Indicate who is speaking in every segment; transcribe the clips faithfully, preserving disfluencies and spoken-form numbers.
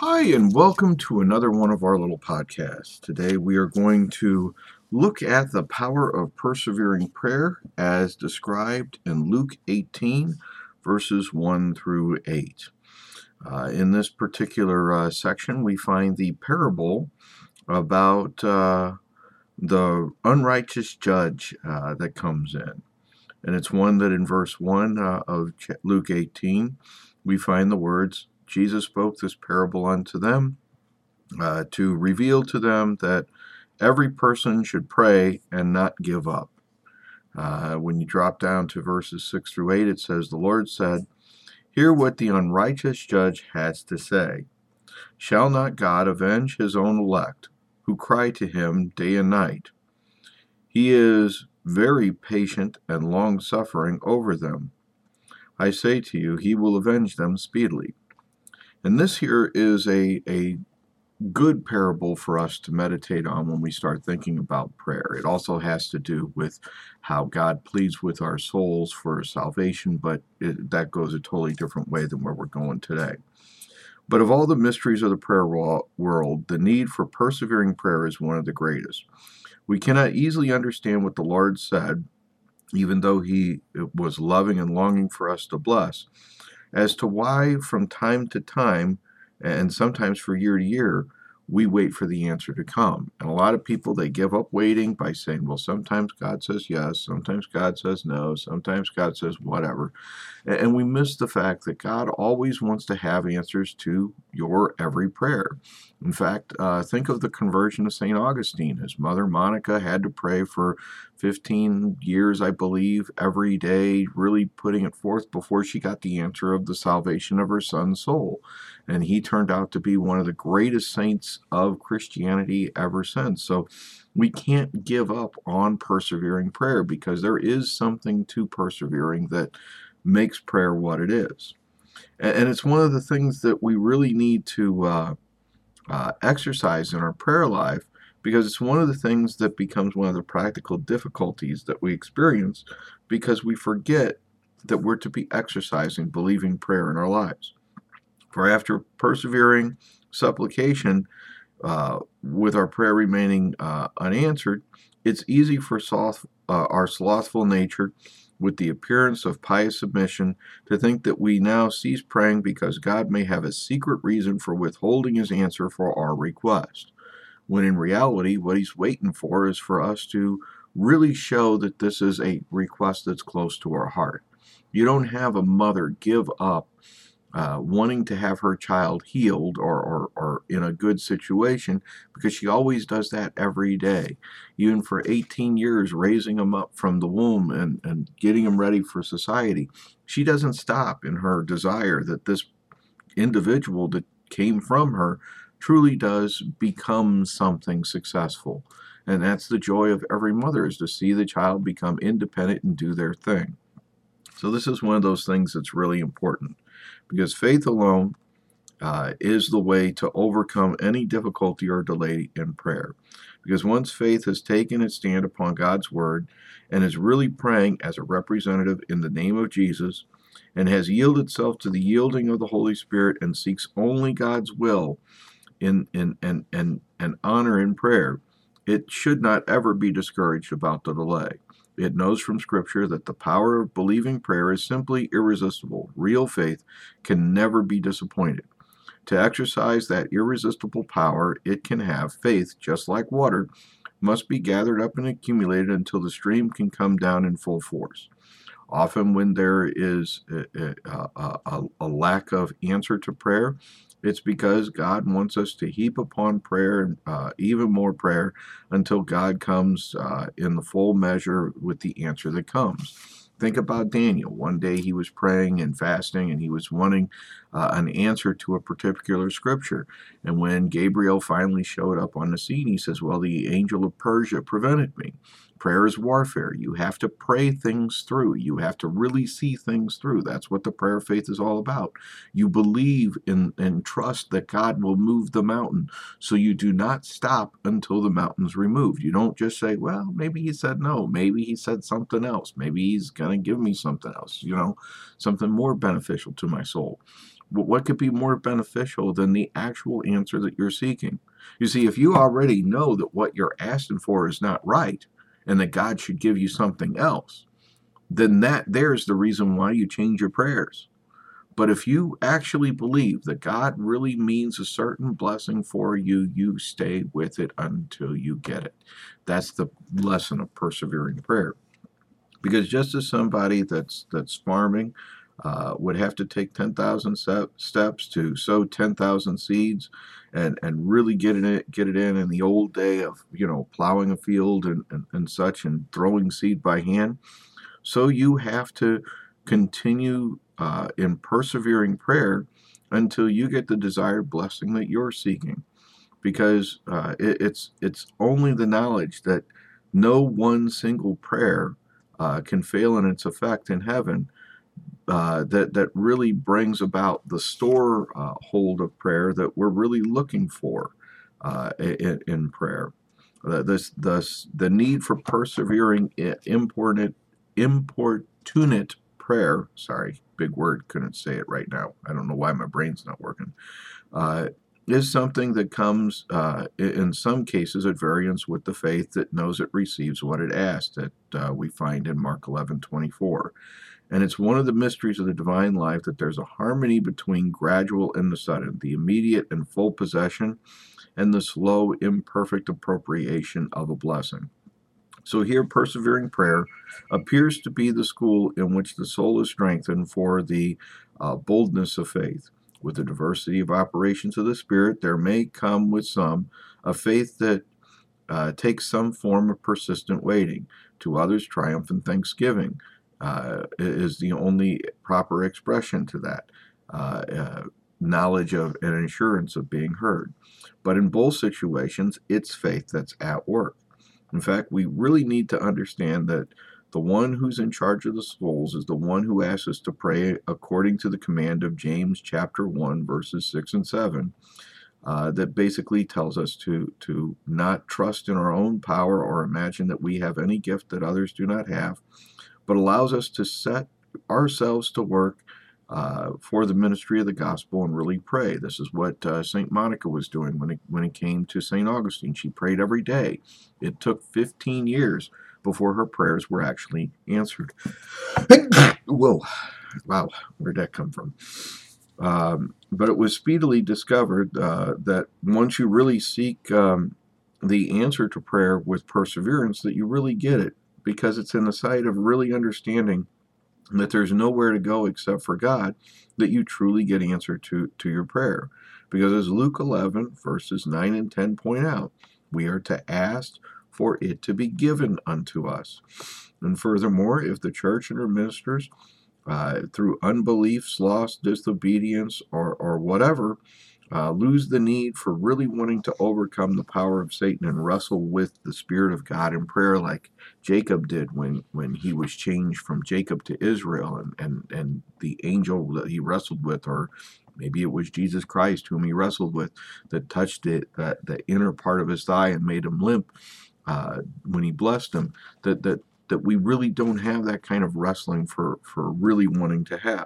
Speaker 1: Hi, and welcome to another one of our little podcasts. Today we are going to look at the power of persevering prayer as described in Luke eighteen, verses one through eight. Uh, in this particular uh, section, we find the parable about uh, the unrighteous judge uh, that comes in. And it's one that in verse one uh, of Luke eighteen, we find the words, Jesus spoke this parable unto them uh, to reveal to them that every person should pray and not give up. Uh, when you drop down to verses six through eight, it says, The Lord said, Hear what the unrighteous judge has to say. Shall not God avenge his own elect, who cry to him day and night? He is very patient and long-suffering over them. I say to you, he will avenge them speedily. And this here is a, a good parable for us to meditate on when we start thinking about prayer. It also has to do with how God pleads with our souls for salvation, but it, that goes a totally different way than where we're going today. But of all the mysteries of the prayer world, the need for persevering prayer is one of the greatest. We cannot easily understand what the Lord said, even though he was loving and longing for us to bless, as to why from time to time, and sometimes for year to year, we wait for the answer to come. And a lot of people, they give up waiting by saying, well, sometimes God says yes, sometimes God says no, sometimes God says whatever. And we miss the fact that God always wants to have answers to your every prayer. In fact, uh, think of the conversion of Saint Augustine. His mother, Monica, had to pray for fifteen years, I believe, every day, really putting it forth before she got the answer of the salvation of her son's soul. And he turned out to be one of the greatest saints of Christianity ever since. So we can't give up on persevering prayer, because there is something to persevering that makes prayer what it is. And it's one of the things that we really need to uh, uh, exercise in our prayer life, because it's one of the things that becomes one of the practical difficulties that we experience, because we forget that we're to be exercising believing prayer in our lives. For after persevering supplication, uh, with our prayer remaining uh, unanswered, it's easy for sloth, uh, our slothful nature, with the appearance of pious submission, to think that we now cease praying because God may have a secret reason for withholding his answer for our request, when in reality what he's waiting for is for us to really show that this is a request that's close to our heart. You don't have a mother give up Uh, wanting to have her child healed or, or, or in a good situation, because she always does that every day. Even for eighteen years, raising them up from the womb and, and getting them ready for society, she doesn't stop in her desire that this individual that came from her truly does become something successful. And that's the joy of every mother, is to see the child become independent and do their thing. So this is one of those things that's really important, because faith alone uh, is the way to overcome any difficulty or delay in prayer. Because once faith has taken its stand upon God's word and is really praying as a representative in the name of Jesus, and has yielded itself to the yielding of the Holy Spirit and seeks only God's will in, in, and, and, and honor in prayer, it should not ever be discouraged about the delay. It knows from Scripture that the power of believing prayer is simply irresistible. Real faith can never be disappointed. To exercise that irresistible power it can have, faith, just like water, must be gathered up and accumulated until the stream can come down in full force. Often when there is a, a, a, a lack of answer to prayer, it's because God wants us to heap upon prayer, uh, even more prayer, until God comes uh, in the full measure with the answer that comes. Think about Daniel. One day he was praying and fasting, and he was wanting uh, an answer to a particular scripture. And when Gabriel finally showed up on the scene, he says, well, the angel of Persia prevented me. Prayer is warfare. You have to pray things through. You have to really see things through. That's what the prayer of faith is all about. You believe in and trust that God will move the mountain, so you do not stop until the mountain's removed. You don't just say, well, maybe he said no. Maybe he said something else. Maybe he's going to give me something else, you know, something more beneficial to my soul. What could be more beneficial than the actual answer that you're seeking? You see, if you already know that what you're asking for is not right and that God should give you something else, then that there's the reason why you change your prayers. But if you actually believe that God really means a certain blessing for you, you stay with it until you get it. That's the lesson of persevering prayer. Because just as somebody that's that's farming uh, would have to take ten thousand steps to sow ten thousand seeds and, and really get it, get it in in the old day of, you know, plowing a field and, and, and such and throwing seed by hand, so you have to continue uh, in persevering prayer until you get the desired blessing that you're seeking. Because uh, it, it's it's only the knowledge that no one single prayer uh, can fail in its effect in heaven uh, that that really brings about the store uh, hold of prayer that we're really looking for uh, in, in prayer. Uh, this, this, the need for persevering, important, importunate prayer. Sorry, big word. Couldn't say it right now. I don't know why my brain's not working. Uh, is something that comes uh, in some cases at variance with the faith that knows it receives what it asked. That uh, we find in Mark eleven twenty-four. And it's one of the mysteries of the divine life that there's a harmony between gradual and the sudden, the immediate and full possession, and the slow, imperfect appropriation of a blessing. So here, persevering prayer appears to be the school in which the soul is strengthened for the uh, boldness of faith. With the diversity of operations of the Spirit, there may come with some a faith that uh, takes some form of persistent waiting. To others, triumph and thanksgiving uh, is the only proper expression to that. Uh, uh, knowledge of and assurance of being heard. But in both situations, it's faith that's at work. In fact, we really need to understand that the one who's in charge of the souls is the one who asks us to pray according to the command of James chapter one, verses six and seven, uh, that basically tells us to, to not trust in our own power or imagine that we have any gift that others do not have, but allows us to set ourselves to work uh, for the ministry of the gospel and really pray. This is what uh, Saint Monica was doing when it, when it came to Saint Augustine. She prayed every day. It took fifteen years before her prayers were actually answered. Whoa, wow, where'd that come from? Um, but it was speedily discovered uh, that once you really seek um, the answer to prayer with perseverance, that you really get it, because it's in the sight of really understanding that there's nowhere to go except for God, that you truly get answer to, to your prayer. Because as Luke eleven, verses nine and ten point out, we are to ask for it to be given unto us. And furthermore, if the church and her ministers, uh, through unbelief, sloth, disobedience, or, or whatever, Uh, lose the need for really wanting to overcome the power of Satan and wrestle with the Spirit of God in prayer, like Jacob did when, when he was changed from Jacob to Israel, and, and, and the angel that he wrestled with, or maybe it was Jesus Christ whom he wrestled with, that touched it, that the inner part of his thigh and made him limp uh, when he blessed him, that, that, that we really don't have that kind of wrestling for, for really wanting to have.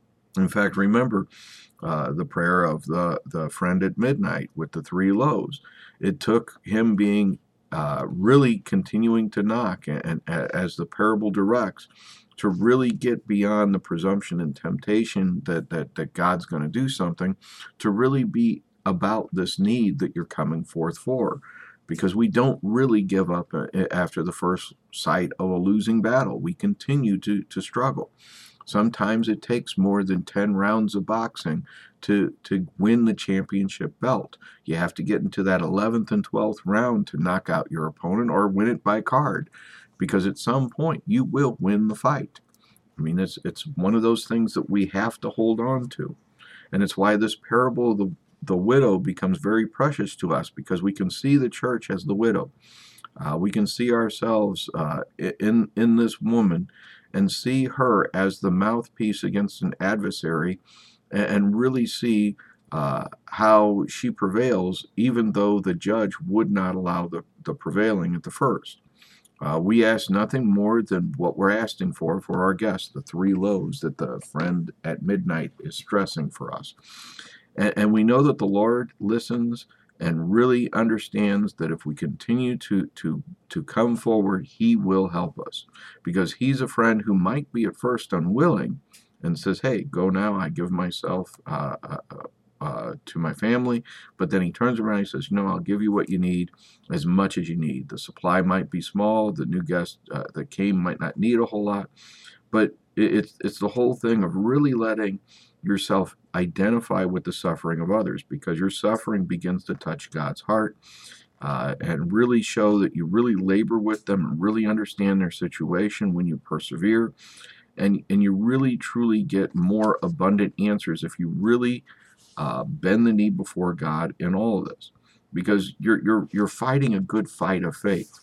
Speaker 1: In fact, remember, Uh, the prayer of the, the friend at midnight with the three loaves. It took him being uh, really continuing to knock, and, and as the parable directs, to really get beyond the presumption and temptation that, that, that God's going to do something, to really be about this need that you're coming forth for. Because we don't really give up after the first sight of a losing battle. We continue to, to struggle. Sometimes it takes more than ten rounds of boxing to, to win the championship belt. You have to get into that eleventh and twelfth round to knock out your opponent or win it by card, because at some point you will win the fight. I mean, it's, it's one of those things that we have to hold on to. And it's why this parable of the, the widow becomes very precious to us, because we can see the church as the widow. Uh, we can see ourselves uh, in, in this woman, and see her as the mouthpiece against an adversary, and really see uh, how she prevails, even though the judge would not allow the, the prevailing at the first. Uh, we ask nothing more than what we're asking for for our guests, the three loaves that the friend at midnight is stressing for us. And, and we know that the Lord listens and really understands that if we continue to, to, to come forward, He will help us. Because He's a friend who might be at first unwilling and says, hey, go now, I give myself uh, uh, uh, to my family. But then He turns around and He says, you know, I'll give you what you need, as much as you need. The supply might be small. The new guest uh, that came might not need a whole lot. But it, it's, it's the whole thing of really letting yourself identify with the suffering of others, because your suffering begins to touch God's heart, uh, and really show that you really labor with them and really understand their situation when you persevere. And, and you really truly get more abundant answers if you really uh, bend the knee before God in all of this, because you're you're you're fighting a good fight of faith.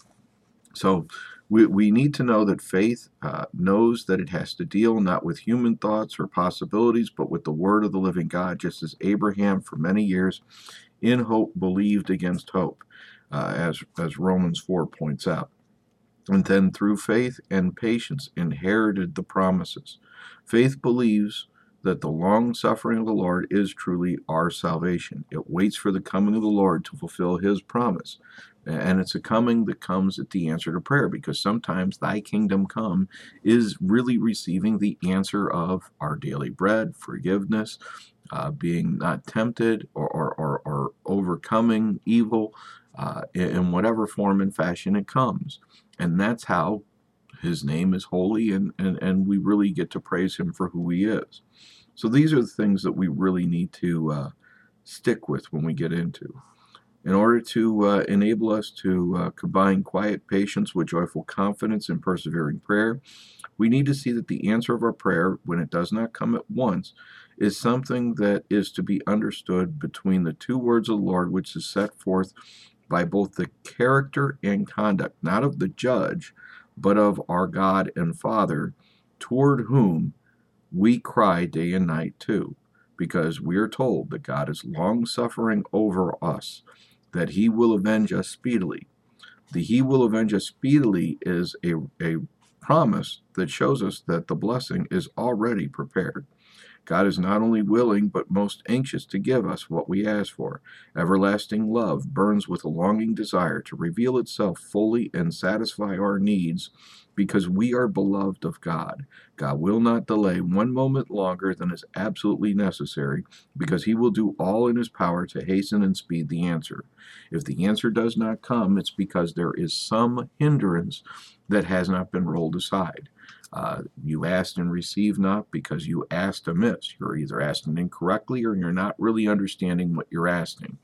Speaker 1: So we, we need to know that faith uh, knows that it has to deal not with human thoughts or possibilities, but with the word of the living God, just as Abraham for many years in hope believed against hope, uh, as, as Romans four points out. And then through faith and patience inherited the promises. Faith believes that the long suffering of the Lord is truly our salvation. It waits for the coming of the Lord to fulfill His promise. And it's a coming that comes at the answer to prayer, because sometimes thy kingdom come is really receiving the answer of our daily bread, forgiveness, uh, being not tempted, or, or, or, or overcoming evil uh, in whatever form and fashion it comes. And that's how His name is holy, and, and, and we really get to praise Him for who He is. So these are the things that we really need to uh, stick with when we get into. In order to uh, enable us to uh, combine quiet patience with joyful confidence and persevering prayer, we need to see that the answer of our prayer, when it does not come at once, is something that is to be understood between the two words of the Lord, which is set forth by both the character and conduct, not of the judge, but of our God and Father, toward whom we cry day and night too, because we are told that God is long-suffering over us, that He will avenge us speedily. The He will avenge us speedily is a, a promise that shows us that the blessing is already prepared. God is not only willing, but most anxious to give us what we ask for. Everlasting love burns with a longing desire to reveal itself fully and satisfy our needs, because we are beloved of God. God will not delay one moment longer than is absolutely necessary, because He will do all in His power to hasten and speed the answer. If the answer does not come, it's because there is some hindrance that has not been rolled aside. Uh, you asked and received not because you asked amiss. You're either asking incorrectly, or you're not really understanding what you're asking.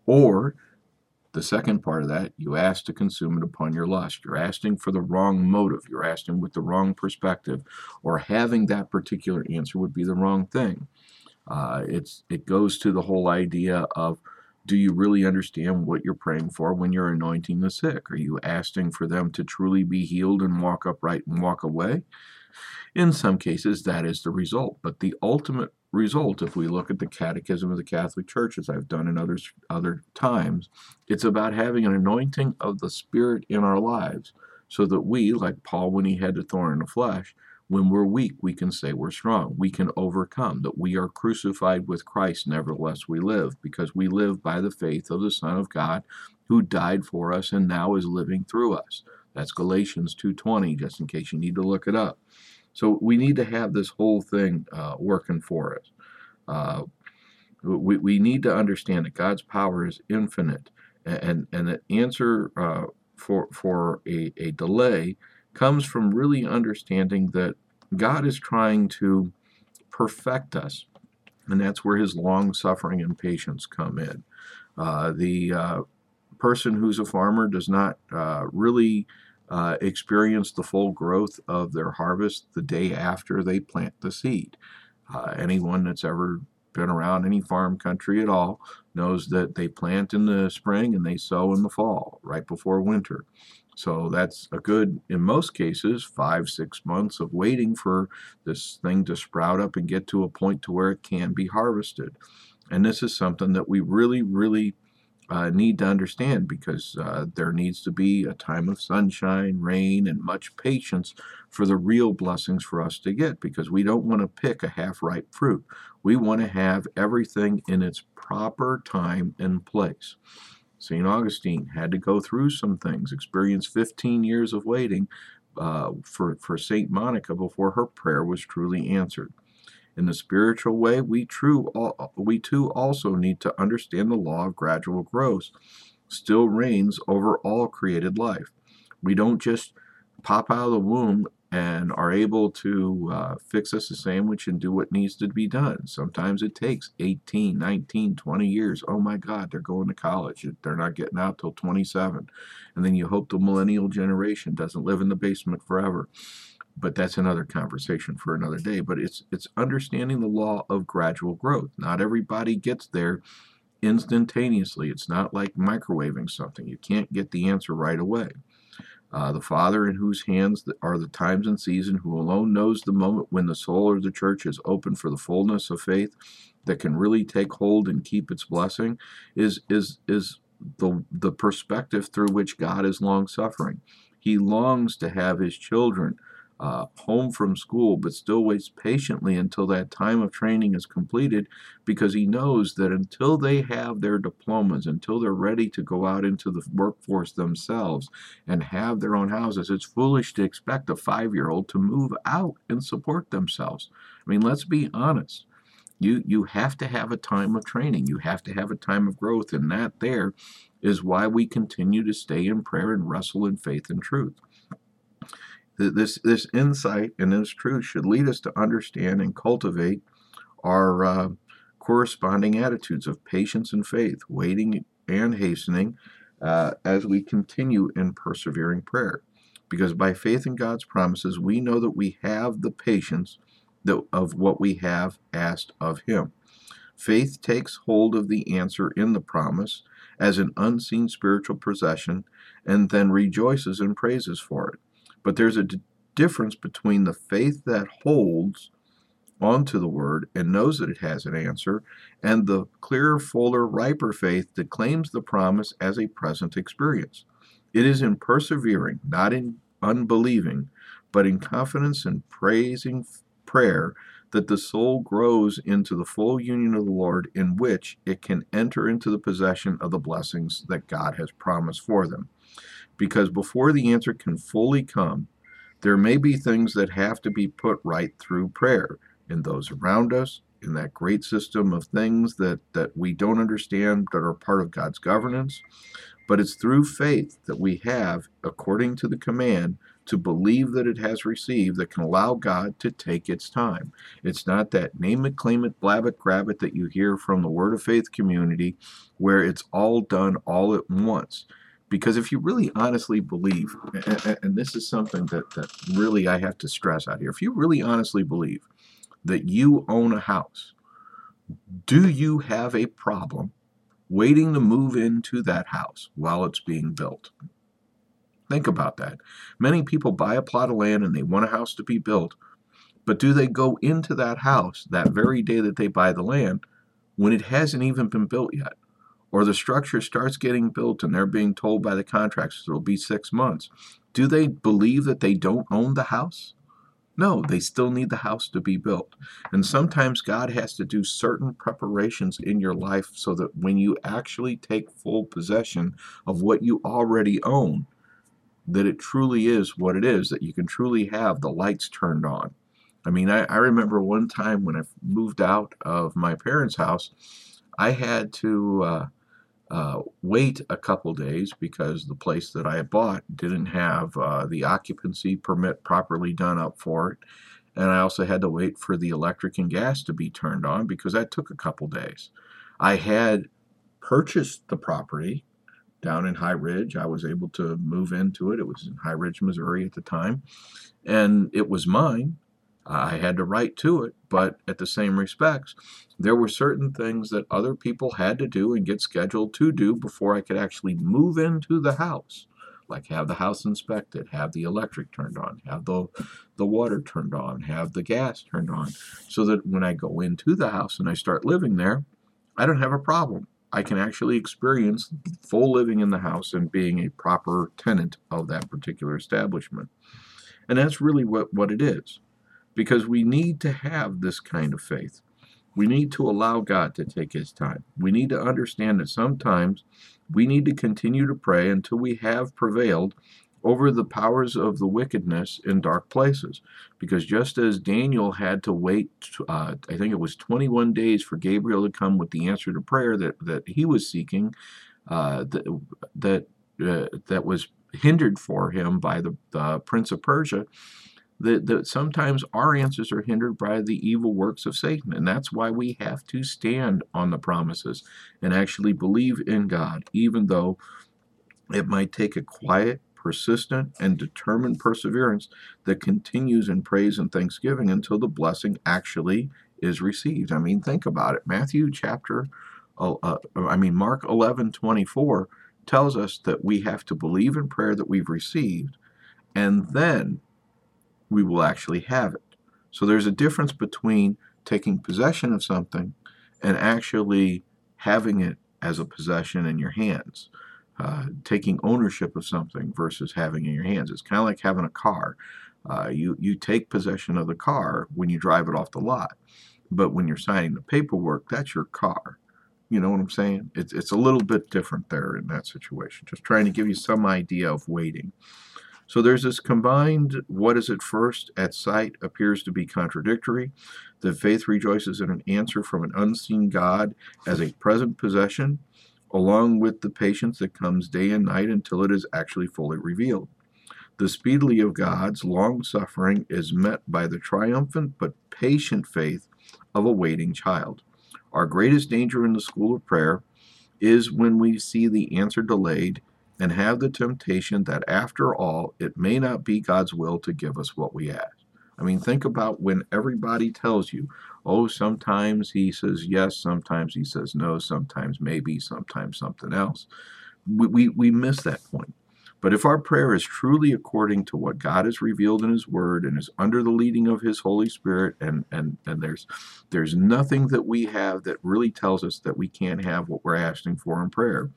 Speaker 1: Or the second part of that, you ask to consume it upon your lust. You're asking for the wrong motive. You're asking with the wrong perspective, or having that particular answer would be the wrong thing. Uh, it's it goes to the whole idea of, do you really understand what you're praying for when you're anointing the sick? Are you asking for them to truly be healed and walk upright and walk away? In some cases, that is the result. But the ultimate result, if we look at the Catechism of the Catholic Church, as I've done in others, other times, it's about having an anointing of the Spirit in our lives, so that we, like Paul when he had the thorn in the flesh, when we're weak, we can say we're strong. We can overcome, that we are crucified with Christ, nevertheless we live, because we live by the faith of the Son of God, who died for us and now is living through us. That's Galatians two twenty, just in case you need to look it up. So we need to have this whole thing uh, working for us. Uh, we, we need to understand that God's power is infinite, and, and the answer uh, for, for a, a delay comes from really understanding that God is trying to perfect us, and that's where His long suffering and patience come in. Uh, the uh, person who's a farmer does not uh, really uh, experience the full growth of their harvest the day after they plant the seed. Uh, anyone that's ever been around any farm country at all knows that they plant in the spring and they sow in the fall, right before winter. So that's a good, in most cases, five, six months of waiting for this thing to sprout up and get to a point to where it can be harvested. And this is something that we really, really uh, need to understand, because uh, there needs to be a time of sunshine, rain, and much patience for the real blessings for us to get, because we don't want to pick a half-ripe fruit. We want to have everything in its proper time and place. Saint Augustine had to go through some things, experience fifteen years of waiting uh, for, for Saint Monica before her prayer was truly answered. In the spiritual way, we, true, we too also need to understand the law of gradual growth still reigns over all created life. We don't just pop out of the womb and are able to uh, fix us a sandwich and do what needs to be done. Sometimes it takes eighteen, nineteen, twenty years. Oh my God, they're going to college. They're not getting out till twenty-seven. And then you hope the millennial generation doesn't live in the basement forever. But that's another conversation for another day. But it's it's understanding the law of gradual growth. Not everybody gets there instantaneously. It's not like microwaving something. You can't get the answer right away. Uh, the Father, in whose hands are the times and season, who alone knows the moment when the soul of the church is open for the fullness of faith that can really take hold and keep its blessing, is is is the the perspective through which God is long suffering. He longs to have his children uh, home from school, but still waits patiently until that time of training is completed, because he knows that until they have their diplomas, until they're ready to go out into the workforce themselves and have their own houses, it's foolish to expect a five-year-old to move out and support themselves. I mean, let's be honest. You, you have to have a time of training. You have to have a time of growth, and that there is why we continue to stay in prayer and wrestle in faith and truth. This, this insight and this truth should lead us to understand and cultivate our uh, corresponding attitudes of patience and faith, waiting and hastening uh, as we continue in persevering prayer. Because by faith in God's promises, we know that we have the patience that, of what we have asked of Him. Faith takes hold of the answer in the promise as an unseen spiritual possession and then rejoices and praises for it. But there's a d- difference between the faith that holds onto the word and knows that it has an answer, and the clearer, fuller, riper faith that claims the promise as a present experience. It is in persevering, not in unbelieving, but in confidence and praising prayer, that the soul grows into the full union of the Lord, in which it can enter into the possession of the blessings that God has promised for them. Because before the answer can fully come, there may be things that have to be put right through prayer in those around us, in that great system of things that, that we don't understand that are part of God's governance. But it's through faith that we have, according to the command, to believe that it has received, that can allow God to take its time. It's not that name it, claim it, blab it, grab it that you hear from the Word of Faith community, where it's all done all at once. Because if you really honestly believe, and this is something that, that really I have to stress out here, if you really honestly believe that you own a house, do you have a problem waiting to move into that house while it's being built? Think about that. Many people buy a plot of land and they want a house to be built, but do they go into that house that very day that they buy the land when it hasn't even been built yet? Or the structure starts getting built and they're being told by the contractors it'll be six months. Do they believe that they don't own the house? No, they still need the house to be built. And sometimes God has to do certain preparations in your life so that when you actually take full possession of what you already own, that it truly is what it is, that you can truly have the lights turned on. I mean, I, I remember one time when I moved out of my parents' house, I had to uh, uh, wait a couple days because the place that I had bought didn't have uh, the occupancy permit properly done up for it. And I also had to wait for the electric and gas to be turned on because that took a couple days. I had purchased the property down in High Ridge. I was able to move into it. It was in High Ridge, Missouri at the time. And it was mine. I had to write to it, but at the same respects, there were certain things that other people had to do and get scheduled to do before I could actually move into the house, like have the house inspected, have the electric turned on, have the, the water turned on, have the gas turned on, so that when I go into the house and I start living there, I don't have a problem. I can actually experience full living in the house and being a proper tenant of that particular establishment. And that's really what, what it is, because we need to have this kind of faith. We need to allow God to take his time. We need to understand that sometimes we need to continue to pray until we have prevailed over the powers of the wickedness in dark places. Because just as Daniel had to wait, uh, I think it was twenty-one days for Gabriel to come with the answer to prayer that, that he was seeking, uh, that, that, uh, that was hindered for him by the, the prince of Persia, that, that sometimes our answers are hindered by the evil works of Satan. And that's why we have to stand on the promises and actually believe in God, even though it might take a quiet, persistent, and determined perseverance that continues in praise and thanksgiving until the blessing actually is received. I mean, think about it. Matthew chapter, uh, uh, I mean, Mark eleven twenty-four tells us that we have to believe in prayer that we've received, and then we will actually have it. So there's a difference between taking possession of something and actually having it as a possession in your hands. Uh, taking ownership of something versus having it in your hands. It's kind of like having a car. Uh, you, you take possession of the car when you drive it off the lot. But when you're signing the paperwork, that's your car. You know what I'm saying? It's, it's a little bit different there in that situation. Just trying to give you some idea of waiting. So there's this combined, what is at first at sight appears to be contradictory. That faith rejoices in an answer from an unseen God as a present possession, along with the patience that comes day and night until it is actually fully revealed. The speedily of God's long suffering is met by the triumphant but patient faith of a waiting child. Our greatest danger in the school of prayer is when we see the answer delayed and have the temptation that after all, it may not be God's will to give us what we ask. I mean, think about when everybody tells you, oh, sometimes he says yes, sometimes he says no, sometimes maybe, sometimes something else. We, we, we miss that point. But if our prayer is truly according to what God has revealed in his word and is under the leading of his Holy Spirit, and, and, and there's, there's nothing that we have that really tells us that we can't have what we're asking for in prayer,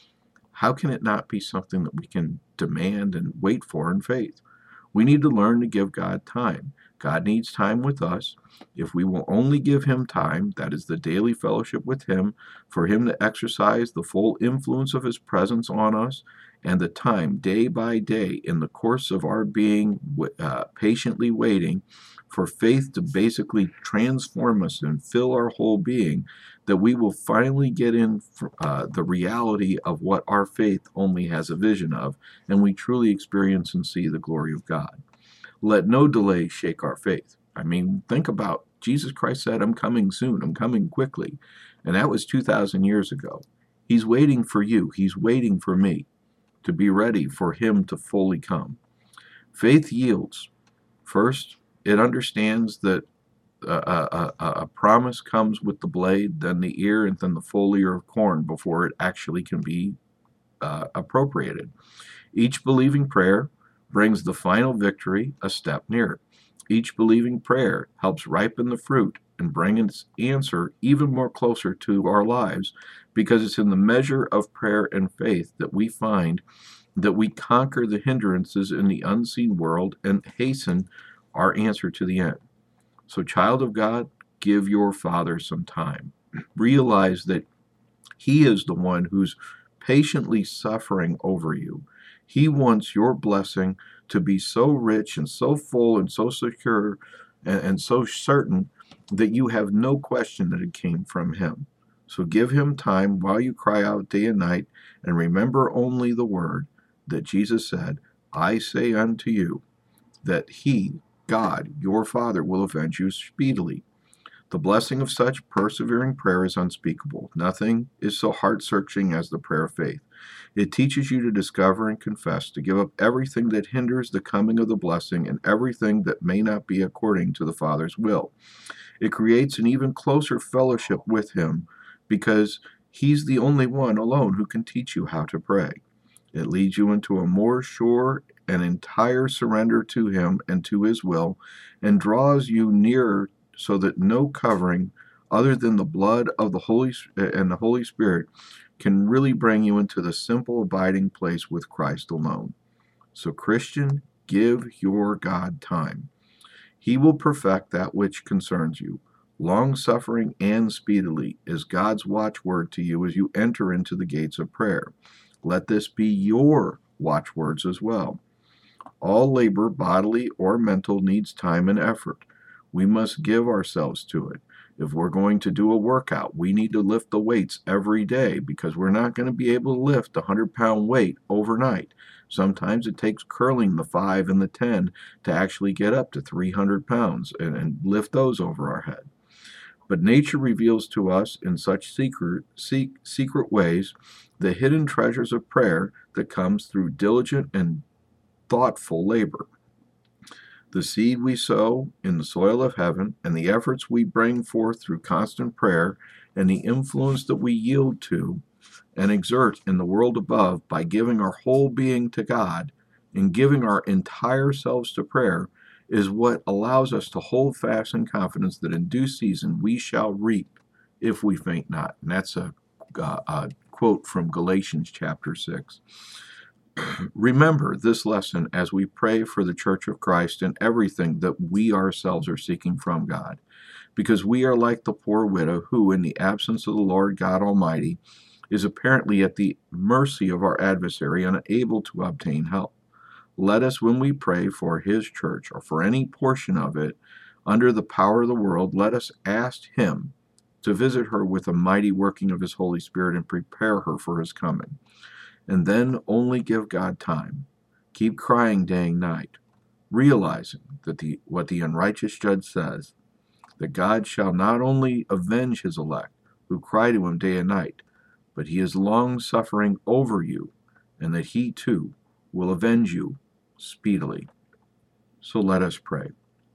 Speaker 1: how can it not be something that we can demand and wait for in faith? We need to learn to give God time. God needs time with us. If we will only give him time, that is the daily fellowship with him, for him to exercise the full influence of his presence on us, and the time day by day in the course of our being uh, patiently waiting for faith to basically transform us and fill our whole being, that we will finally get in uh, the reality of what our faith only has a vision of, and we truly experience and see the glory of God. Let no delay shake our faith. I mean, think about Jesus Christ said, I'm coming soon, I'm coming quickly. And that was two thousand years ago. He's waiting for you. He's waiting for me to be ready for him to fully come. Faith yields. First, it understands that a, a, a, a promise comes with the blade, then the ear, and then the full ear of corn before it actually can be uh, appropriated. Each believing prayer brings the final victory a step nearer. Each believing prayer helps ripen the fruit and bring its answer even more closer to our lives, because it's in the measure of prayer and faith that we find that we conquer the hindrances in the unseen world and hasten our answer to the end. So, child of God, give your Father some time. Realize that he is the one who's patiently suffering over you. He wants your blessing to be so rich and so full and so secure and, and so certain that you have no question that it came from him. So give him time while you cry out day and night, and remember only the word that Jesus said, I say unto you, that he, God, your Father, will avenge you speedily. The blessing of such persevering prayer is unspeakable. Nothing is so heart-searching as the prayer of faith. It teaches you to discover and confess, to give up everything that hinders the coming of the blessing and everything that may not be according to the Father's will. It creates an even closer fellowship with him, because he's the only one alone who can teach you how to pray. It leads you into a more sure and entire surrender to him and to his will, and draws you nearer so that no covering other than the blood of the Holy and the Holy Spirit can really bring you into the simple abiding place with Christ alone. So, Christian, give your God time. He will perfect that which concerns you. Long-suffering and speedily is God's watchword to you as you enter into the gates of prayer. Let this be your watchwords as well. All labor, bodily or mental, needs time and effort. We must give ourselves to it. If we're going to do a workout, we need to lift the weights every day because we're not going to be able to lift a hundred-pound weight overnight. Sometimes it takes curling the five and the ten to actually get up to three hundred pounds and, and lift those over our head. But nature reveals to us in such secret, seek, secret ways the hidden treasures of prayer that comes through diligent and thoughtful labor. The seed we sow in the soil of heaven and the efforts we bring forth through constant prayer and the influence that we yield to and exert in the world above by giving our whole being to God and giving our entire selves to prayer is what allows us to hold fast in confidence that in due season we shall reap if we faint not. And that's a, uh, a quote from Galatians chapter six. Remember this lesson as we pray for the Church of Christ and everything that we ourselves are seeking from God, because we are like the poor widow who, in the absence of the Lord God Almighty, is apparently at the mercy of our adversary, unable to obtain help. Let us, when we pray for his church or for any portion of it under the power of the world, let us ask him to visit her with a mighty working of his Holy Spirit and prepare her for his coming. And then only give God time. Keep crying day and night, realizing that the what the unrighteous judge says, that God shall not only avenge his elect, who cry to him day and night, but he is long-suffering over you, and that he too will avenge you speedily. So let us pray.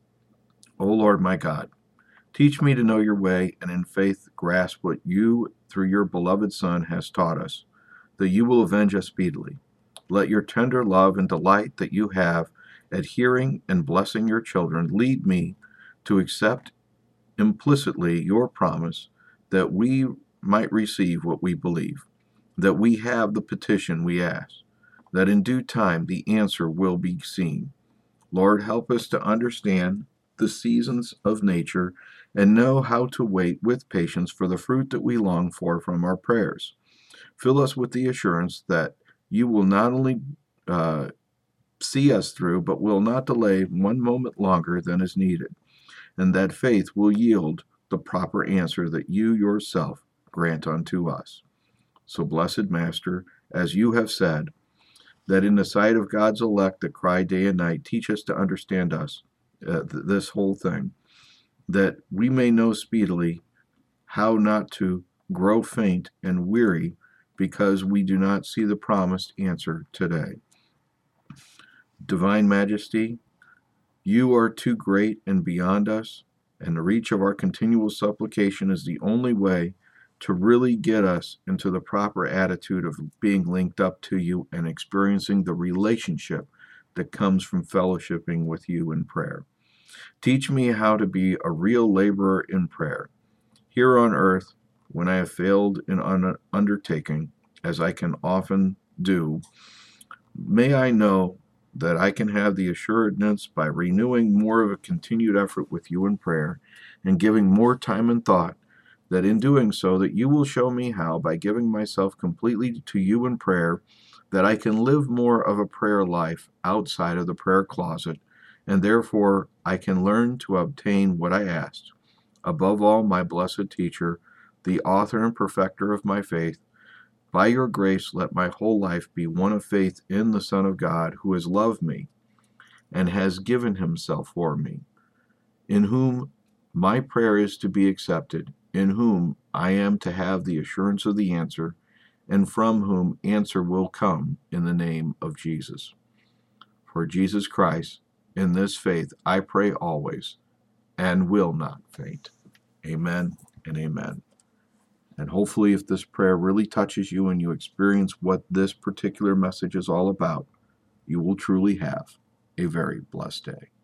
Speaker 1: O Lord my God, teach me to know your way, and in faith grasp what you, through your beloved Son, has taught us, that you will avenge us speedily. Let your tender love and delight that you have at hearing and blessing your children lead me to accept implicitly your promise that we might receive what we believe, that we have the petition we ask, that in due time the answer will be seen. Lord, help us to understand the seasons of nature and know how to wait with patience for the fruit that we long for from our prayers. Fill us with the assurance that you will not only uh, see us through, but will not delay one moment longer than is needed, and that faith will yield the proper answer that you yourself grant unto us. So, blessed Master, as you have said, that in the sight of God's elect that cry day and night, teach us to understand us, uh, th- this whole thing, that we may know speedily how not to grow faint and weary because we do not see the promised answer today. Divine Majesty, you are too great and beyond us, and the reach of our continual supplication is the only way to really get us into the proper attitude of being linked up to you and experiencing the relationship that comes from fellowshipping with you in prayer. Teach me how to be a real laborer in prayer. Here on earth, when I have failed in an undertaking, as I can often do, may I know that I can have the assuredness by renewing more of a continued effort with you in prayer and giving more time and thought, that in doing so that you will show me how, by giving myself completely to you in prayer, that I can live more of a prayer life outside of the prayer closet, and therefore I can learn to obtain what I asked. Above all, my blessed teacher, the author and perfecter of my faith, by your grace let my whole life be one of faith in the Son of God, who has loved me and has given himself for me, in whom my prayer is to be accepted, in whom I am to have the assurance of the answer, and from whom answer will come in the name of Jesus. For Jesus Christ, in this faith I pray always, and will not faint. Amen and amen. And hopefully, if this prayer really touches you and you experience what this particular message is all about, you will truly have a very blessed day.